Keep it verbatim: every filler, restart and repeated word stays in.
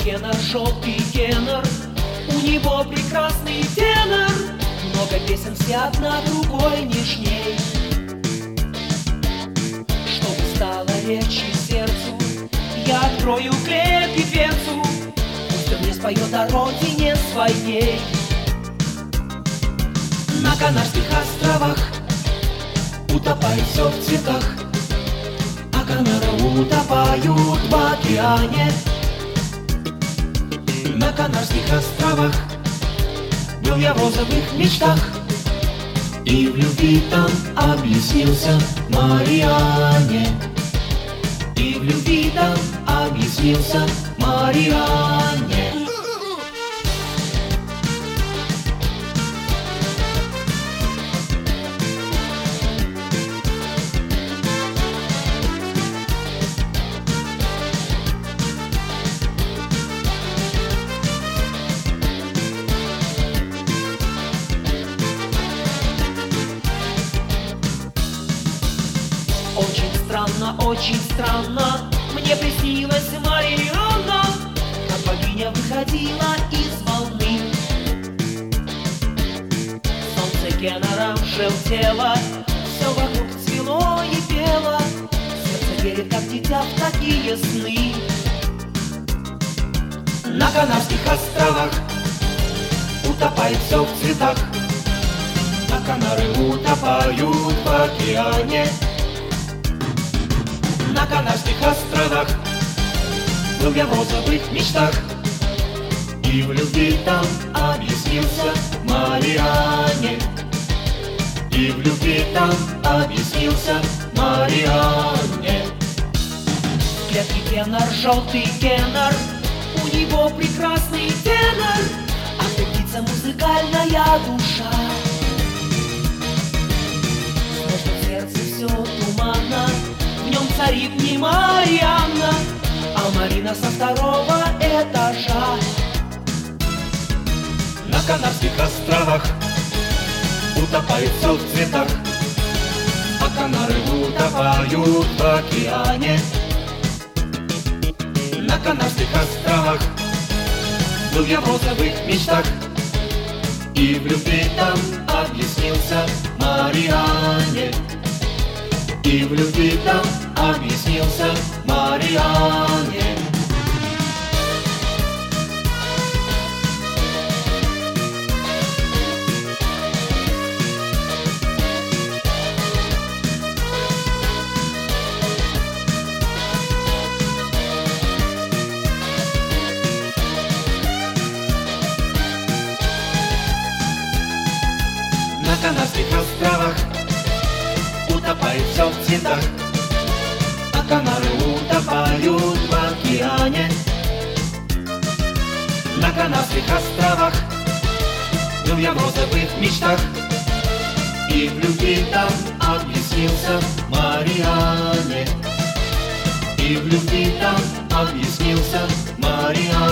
Кеннер, желтый Кеннер, у него прекрасный тенор, много песен, все одна другой нежней. Чтобы стало легче сердцу, я открою клеп и дверцу, пусть он не споет о родине своей. На Канарских островах утопает все в цветах, а Канары утопают в океане. На Канарских островах был я в розовых мечтах, и в любви там объяснился Марианне. И в любви там объяснился Марианне. Очень странно, очень странно, мне приснилась Марианна, как богиня выходила из волны. Солнце Кеннером желтело, все вокруг цвело и пело, сердце верит, как дитя, в такие сны. На Канарских островах утопает все в цветах, а Канары утопают в океане. На Канарских островах был я в розовых мечтах, и в любви там объяснился Марианне. И в любви там объяснился Марианне. В клетке Кеннер, желтый Кеннер, у него прекрасный тенор, а ты птица музыкальная душа. Снова в сердце все туманно, в нем царит не Марианна, а Марина со второго этажа. На Канарских островах утопает все в цветах, а Канары утопают в океане. На Канарских островах был я в розовых мечтах, и в любви там объяснился Марианне. И в любви там объяснился Марианне. На Канарских островах утопает все в цветах, а Канары утопают в океане. На Канарских островах был я в розовых мечтах, и в любви там объяснился Марианне. И в любви там объяснился Марианне.